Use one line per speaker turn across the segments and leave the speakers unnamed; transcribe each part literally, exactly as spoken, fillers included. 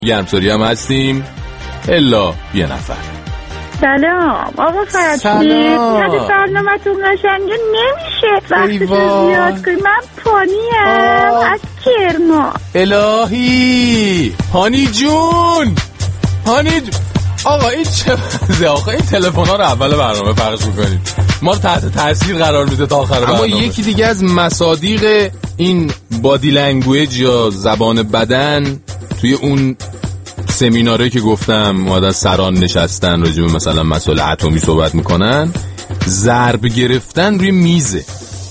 گرمساری هم هستیم الا یه نفر.
سلام آقا فرشید، یعنی برنامه‌تون قشنگه نمیشه وقتتون زیاد کنی. من پانیم از کرمان.
الهی هانی جون، هانی جون. آقا این چه وضعه؟ آقا این تلفن ها رو اول برنامه پخش میکنید، ما رو تحت تاثیر قرار میده تا آخر برنامه. اما یکی دیگه از مصادیق این بادی لنگویج یا زبان بدن توی اون سمیناره که گفتم اومدن سران نشستن راجع به مثلا مسائل اتمی صحبت میکنن، ضرب گرفتن روی میزه.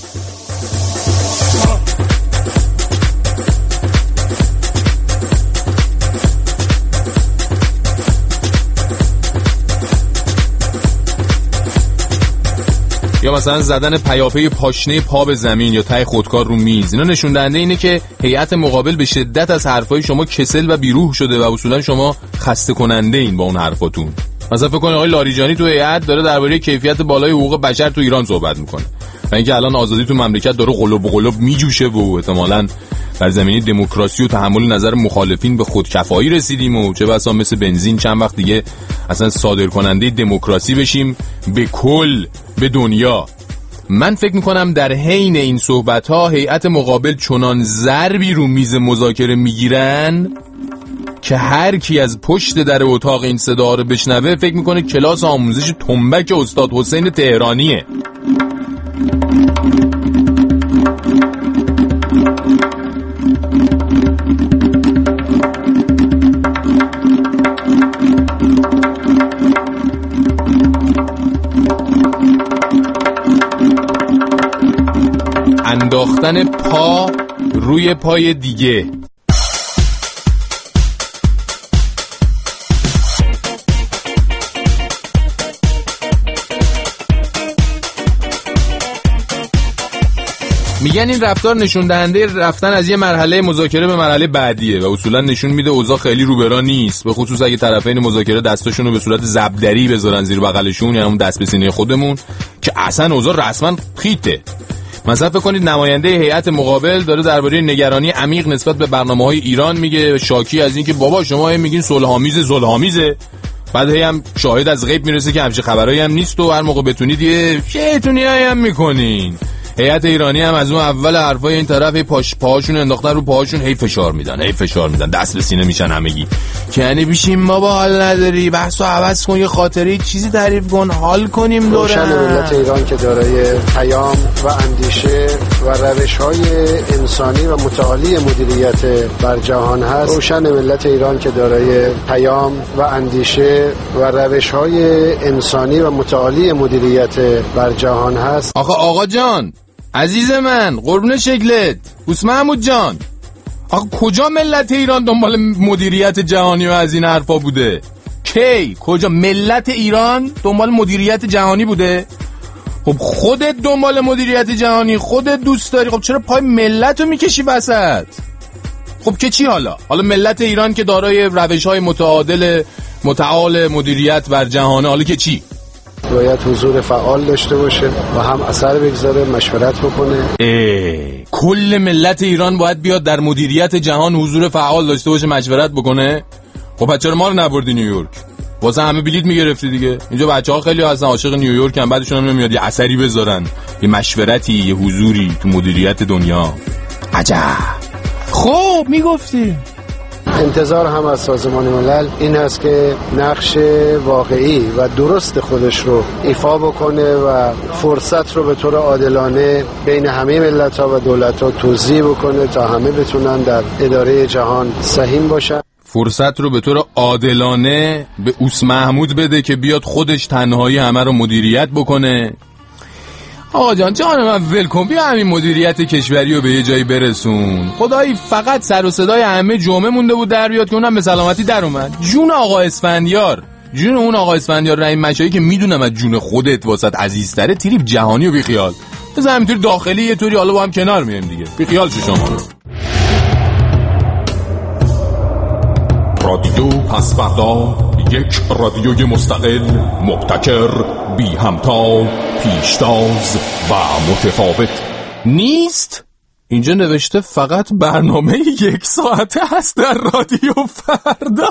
یا مثلا زدن پیاپی پاشنه پا به زمین یا ته خودکار رو میز. اینا نشون دهنده اینه که هیئت مقابل به شدت از حرفای شما کسل و بیروح شده و اصولا شما خسته کننده این با اون حرفاتون. مثلا فکر کنید آقای لاریجانی تو هیئت داره درباره کیفیت بالای حقوق بشر تو ایران صحبت میکنه و اینکه الان آزادی تو مملکت داره قلوب قلوب میجوشه و احتمالاً در زمینه دموکراسی و تحمل نظر مخالفین به خودکفایی رسیدیم و چه بسا مثل بنزین چند وقت دیگه اصلا صادر کننده دموکراسی بشیم به کل به دنیا. من فکر میکنم در حین این صحبت ها هیئت مقابل چنان ضربی رو میز مذاکره میگیرن که هر کی از پشت در اتاق این صدا رو بشنوه فکر میکنه کلاس آموزش تنبک استاد حسین تهرانیه. انداختن پا روی پای دیگه. میگن این رفتار نشون دهنده رفتن از یه مرحله مذاکره به مرحله بعدیه و اصولا نشون میده اوضاع خیلی روبرا نیست، به خصوص اگه طرفین مذاکره دستاشون رو به صورت زبدری بذارن زیر بغلشون، یعنی اون دست به سینه خودمون، که اصلا اوضاع رسما خیته. مثلا فکر کنید نماینده هیئت مقابل داره درباره نگرانی عمیق نسبت به برنامه‌های ایران میگه، شاکی از این که بابا شما هم میگین صلح‌آمیز صلح‌آمیزه، بعد هم شاهد از غیب میرسه که همچین خبرایی هم نیست و هر موقع بتونید یه شیطونیایی هم میکنین. هیئت ایرانی هم از اون اول حرفای این طرف هی پاش پاهاشون انداختن رو پاهاشون، هی فشار میدن هی فشار میدن دست به سینه میشن همگی که یعنی بشیم ما با حال نداری، بحثو عوض کن، یه خاطره چیزی تعریف کن، حال کنیم دوره.
روشن ملت ایران که دارای پیام و اندیشه و روش‌های انسانی و متعالی مدیریت بر جهان هست. روشن ملت ایران که دارای پیام و اندیشه و روش‌های انسانی و متعالی مدیریت بر جهان هست.
آقا آقا جان عزیز من قربون شکلت بوس محمود جان، آقا کجا ملت ایران دنبال مدیریت جهانی و از این حرفا بوده؟ کی کجا ملت ایران دنبال مدیریت جهانی بوده؟ خب خودت دنبال مدیریت جهانی، خودت دوست داری، خب چرا پای ملت رو میکشی وسط؟ خب که چی حالا؟ حالا ملت ایران که دارای روش‌های متعادل متعال مدیریت بر جهان، حالا که چی؟
باید حضور فعال داشته باشه و هم اثر بگذاره، مشورت بکنه.
اه کل ملت ایران باید بیاد در مدیریت جهان حضور فعال داشته باشه، مشورت بکنه. خب بچه رو ما رو نبردی نیویورک؟ واسه همه بلیط میگرفتی دیگه. اینجا بچه‌ها خیلی هستن عاشق نیویورک ان، بعدشون هم نمیاد یه اثری بذارن، یه مشورتی، یه حضوری تو مدیریت دنیا. عجب. خب میگفتی
انتظار هم از سازمان ملل این هست که نقش واقعی و درست خودش رو ایفا بکنه و فرصت رو به طور عادلانه بین همه ملت‌ها و دولت‌ها توزیع بکنه تا همه بتونن در اداره جهان سهیم باشن.
فرصت رو به طور عادلانه به اوس محمود بده که بیاد خودش تنهایی همه رو مدیریت بکنه. آقا جان جان من ولکن، بیا همین مدیریت کشوری رو به یه جایی برسون. خدایی فقط سر و صدای همه جمعه مونده بود در بیاد که اونم به سلامتی در اومد. جون آقا اسفندیار، جون اون آقا اسفندیار رحیم مشایی که میدونم از جون خودت واسط عزیزتره، تریپ جهانی و بیخیال بذار همینطوری داخلی یه طوری حالا با هم کنار میایم دیگه، بیخیال شو شما. رادیو پس‌فردا، یک رادیوی مستقل، مبتکر، بی همتا، پیشتاز و متفاوت نیست اینجا نوشته فقط برنامه یک ساعته هست در رادیو فردا.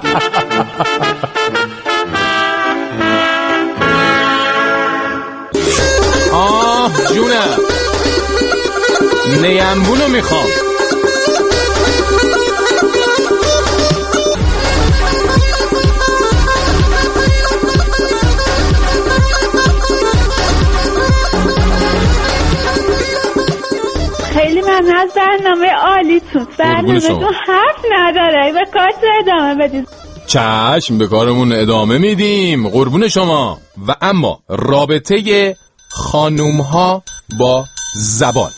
آه جونم، نیمبونو میخوام.
خیلی ممنون از برنامه عالیتون. برنامه‌تون حرف نداره، به کارتون ادامه بدید.
چشم، به کارمون ادامه میدیم، قربون شما. و اما رابطه خانوم ها با زبان.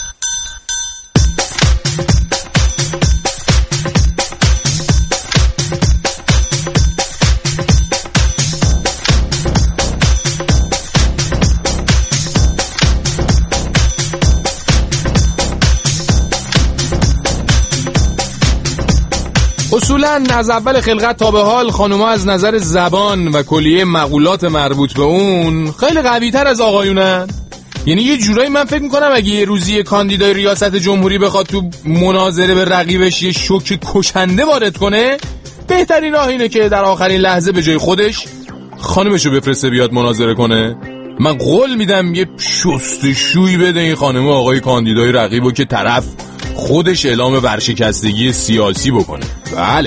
اصولاً از اول خلقت تا به حال خانوما از نظر زبان و کلیه مقولات مربوط به اون خیلی قوی‌تر از آقایونن. یعنی یه جورایی من فکر میکنم اگه یه روزی کاندیدای ریاست جمهوری بخواد تو مناظره به رقیبش یه شوک کشنده وارد کنه، بهترین راه اینه که در آخرین لحظه به جای خودش خانومشو بفرسته بیاد مناظره کنه. من قول میدم یه شستشویی بده این خانم آقای کاندیدای رقیبو که طرف خودش اعلام ورشکستگی سیاسی بکنه. بله.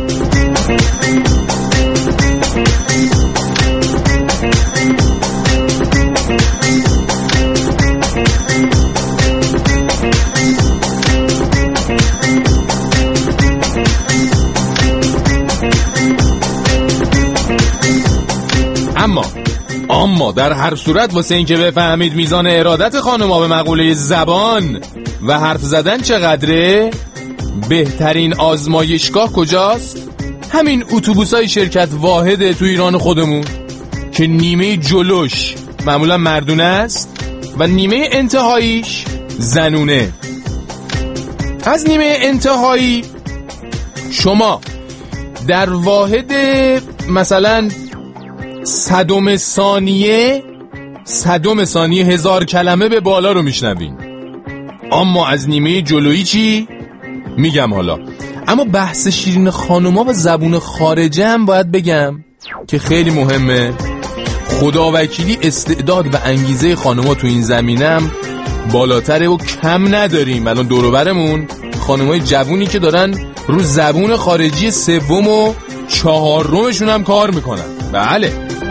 اما اما در هر صورت واسه این که بفهمید میزان ارادت خانم‌ها به مقوله زبان و حرف زدن چقدره، بهترین آزمایشگاه کجاست؟ همین اتوبوسای شرکت واحده تو ایران خودمون که نیمه جلوش معمولا مردونه است و نیمه انتهاییش زنونه. از نیمه انتهایی شما در واحد مثلا صدم ثانیه صدم ثانیه هزار کلمه به بالا رو میشنوین. اما از نیمه جلویی چی؟ میگم حالا. اما بحث شیرین خانوما و زبون خارجه هم باید بگم که خیلی مهمه. خداوکیلی استعداد و انگیزه خانوما تو این زمینم بالاتره و کم نداریم. الان دور و برمون خانمای جوونی که دارن رو زبون خارجی سوم و چهارمشون هم کار میکنن. بله.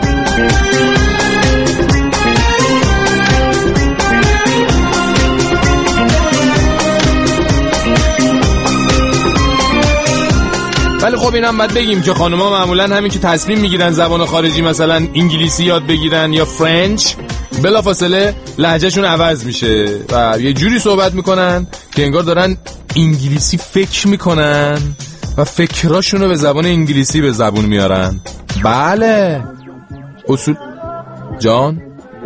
ولی خب اینم باید بگیم که خانوما معمولا همین که تصمیم میگیرن زبان خارجی مثلا انگلیسی یاد بگیرن یا فرنچ، بلافاصله لهجهشون عوض میشه و یه جوری صحبت میکنن که انگار دارن انگلیسی فکر میکنن و فکراشونو به زبان انگلیسی به زبون میارن. بله اصول جان.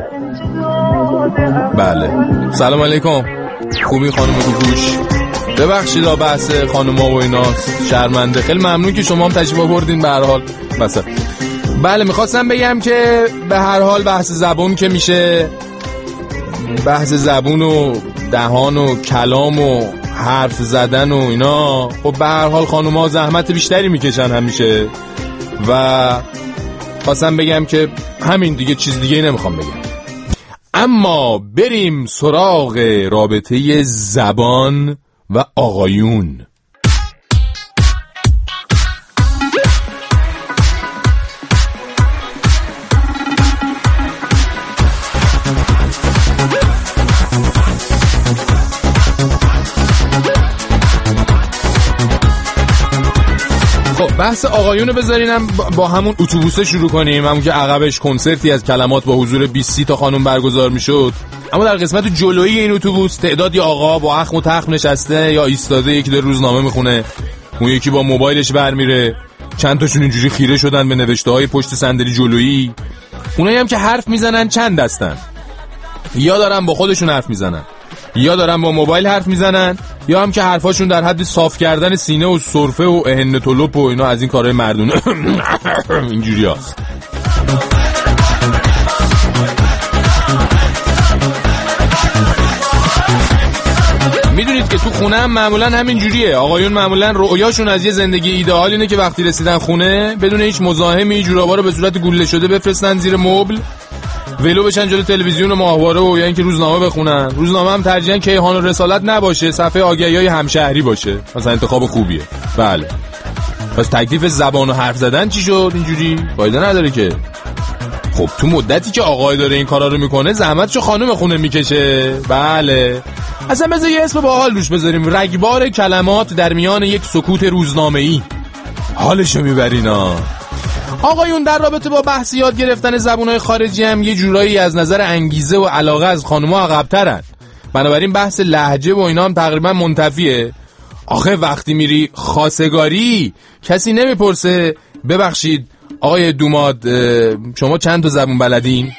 بله سلام علیکم. خوبی خانم تو گوش؟ ببخشید بحث خانوما و ایناست، شرمنده. خیلی ممنون که شما هم تشریف آوردین. به هر حال مثلا بله میخواستم بگم که به هر حال بحث زبون که میشه، بحث زبون و دهان و کلام و حرف زدن و اینا، خب به هر حال خانوما زحمت بیشتری میکشن همیشه و خواستم بگم که همین دیگه، چیز دیگه نمیخوام بگم. اما بریم سراغ رابطه زبان و آقایون. خب بحث آقایون بذارینم با همون اتوبوسه شروع کنیم، همون که عقبش کنسرتی از کلمات با حضور بیست تا خانم برگزار میشد. اما در قسمت جلویی این اتوبوس تعدادی آقا با اخم و تخم نشسته یا ایستاده، یکی داره روزنامه میخونه، اون یکی با موبایلش برمیره، چند تاشون اینجوری خیره شدن به نوشته‌های پشت صندلی جلویی. اونایی هم که حرف میزنن چند دستن، یا دارن با خودشون حرف میزنن، یا دارن با موبایل حرف میزنن، یا هم که حرفاشون در حد صاف کردن سینه و سرفه و اهن طلب و اینا از این کارهای مردونه اینجوری هست. میدونید که تو خونه هم معمولا همین جوریه. آقایون معمولا رؤیاشون از یه زندگی ایدئال اینه که وقتی رسیدن خونه بدون هیچ مزاحمی جورابا رو به صورت گوله شده بفرستن زیر مبل، ولو بشن جلوی تلویزیون و ماهواره و یا اینکه روزنامه بخونن. روزنامه هم ترجیحاً کیهان و رسالت نباشه، صفحه آگهی‌های همشهری باشه. مثلا انتخاب خوبیه. بله. پس تکلیف زبان و حرف زدن چی شد اینجوری؟ فایده نداره که. خب تو مدتی که آقای داره این کارا رو میکنه زحمتشو خانم خونه میکشه. بله. اصلا بذار یه اسم باحال روش بذاریم، رگبار کلمات در میان یک سکوت روزنامه‌ای. حالشو میبرینا. آقایون در رابطه با بحث یاد گرفتن زبان‌های خارجی هم یه جورایی از نظر انگیزه و علاقه از خانم‌ها عقب‌ترن. بنابراین بحث لهجه و اینا هم تقریبا منتفیه. آخه وقتی میری خواستگاری کسی نمیپرسه ببخشید آقای دوماد شما چند تا زبون بلدین؟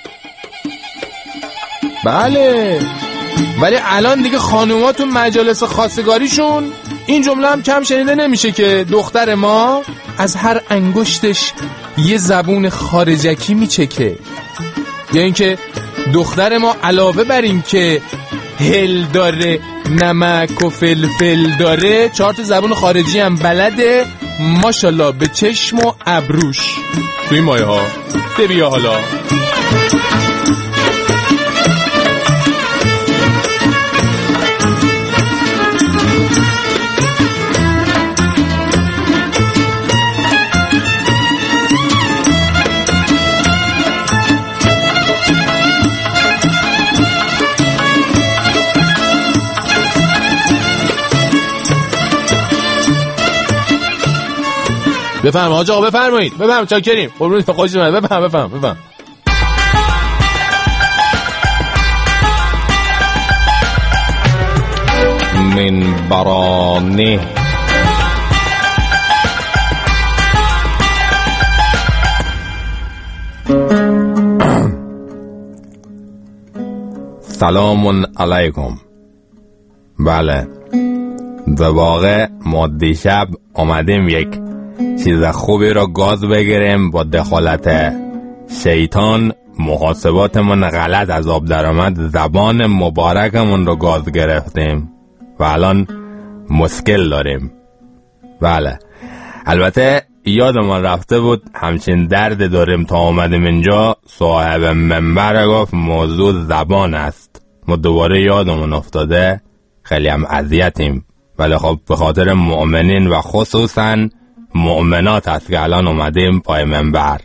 بله. ولی الان دیگه خانوما تو مجالس خواستگاریشون این جمله هم کم شنیده نمیشه که دختر ما از هر انگشتش یه زبون خارجکی میچکه، یا اینکه دختر ما علاوه بر این که هل داره نمک و فلفل داره چهار تا زبون خارجی هم بلده، ماشالله به چشم و ابروش. توی مایه ها بیا حالا. بفرم حاج آقا بفرمایید. بفرم چاکریم. قربونت خوش اومد. بفرم بفرم بفرم. من برانه سلام علیکم. بله به واقع ما دیشب آمدیم یک چیز خوبی را گاز بگیریم. با دخالت شیطان محاسباتمون غلط از آب در آمد، زبان مبارکمون را گاز گرفتیم و الان مشکل داریم. بله البته یادمان رفته بود همچین درد داریم تا آمدیم اینجا. صاحب منبر گفت موضوع زبان است. ما دوباره یادمون افتاده، خیلی هم اذیتیم. ولی خب به خاطر مؤمنین و خصوصاً مؤمنات است که الان اومدیم پای منبر.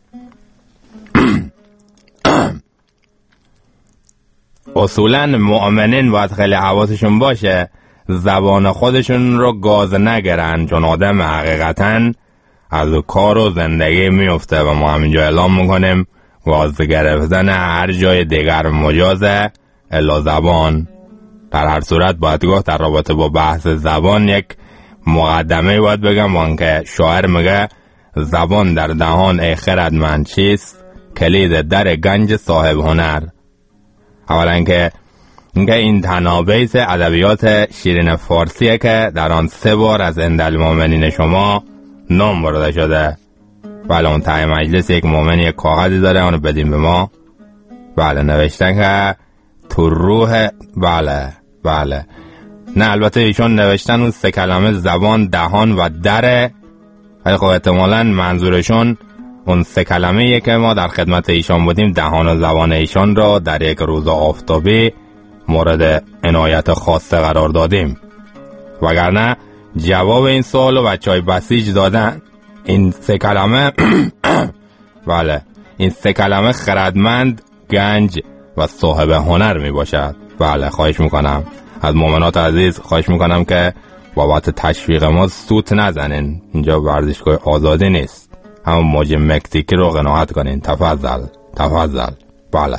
اصولاً مؤمنین باید خیلی حواسشون باشه زبان خودشون رو گاز نگیرن، چون آدم حقیقتاً از کار و زندگی میفته و ما همینجا اعلام میکنیم گاز گرفتن هر جای دیگر مجازه الا زبان. در هر صورت باید گفت در رابطه با بحث زبان یک مقدمه باید بگم، وان که شاعر میگه زبان در دهان ای خردمند چیست، کلید در گنج صاحب هنر. اولا که اینکه این تنابیس ادبیات شیرین فارسیه که در آن سه بار از اندالمومنین شما نام برده شده. بله اون ته مجلس یک مومن یک کاغذی داره، اونو بدیم به ما. بله نوشتن که تو روح. بله بله نه البته ایشون نوشتن اون سه کلمه زبان، دهان و دره، ولی خب احتمالاً منظورشون اون سه کلمه که ما در خدمت ایشان بودیم دهان و زبان ایشان را در یک روز آفتابی مورد عنایت خاصه قرار دادیم. وگرنه جواب این سوالو بچهای بسیج دادن. این سه کلمه بله این سه کلمه خردمند، گنج و صاحب هنر می باشد. بله خواهش میکنم از مؤمنات عزیز، خواهش میکنم که بابت تشویق ما سوت نزنین. اینجا ورزشگاه آزادی نیست، همون موج مکزیکی رو قناعت کنین. تفضل تفضل. بله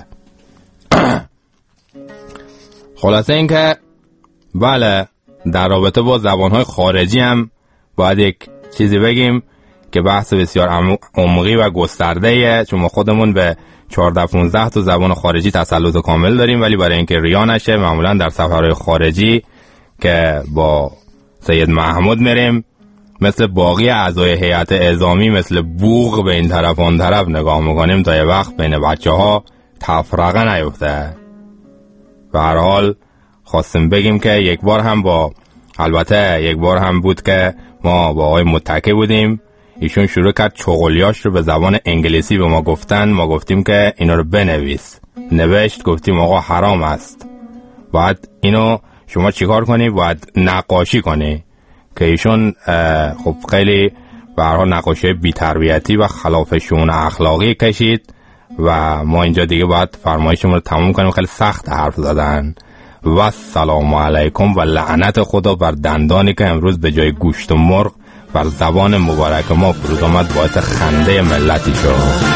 خلاصه این که بله در رابطه با زبانهای خارجی هم باید یک چیزی بگیم که بحث بسیار عمقی و گسترده‌ایه، چون ما خودمون به چهارده پانزده تا زبان خارجی تسلط کامل داریم، ولی برای اینکه ریا نشه معمولا در سفرهای خارجی که با سید محمود میریم مثل باقی اعضای هیئت اعزامی مثل بوق به این طرف اون طرف نگاه میکنیم تا یه وقت بین بچه ها تفرقه نیفته. به هر حال
خواستیم بگیم که یک بار هم با البته یک بار هم بود که ما با آقای متکی بودیم، ایشون شروع کرد چغلیاش رو به زبان انگلیسی به ما گفتن، ما گفتیم که اینا رو بنویس، نوشت، گفتیم آقا حرام است، باید اینو شما چیکار کنی؟ باید نقاشی کنی. که ایشون خب خیلی به هر حال نقاشی بی‌تربیتی و خلاف شؤون اخلاقی کشید و ما اینجا دیگه باید فرمایشمون رو تموم کنیم، خیلی سخت حرف زدن. و سلام علیکم و لعنت خدا بر دندانی که امروز به جای گوشت و مرغ بر زبان مبارک ما فرود آمد، باعث خنده ملتی شد.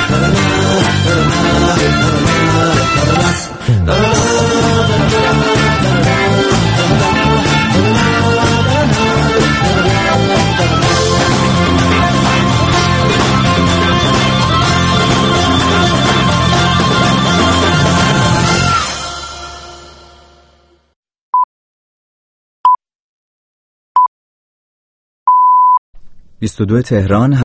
بیست و دو تهران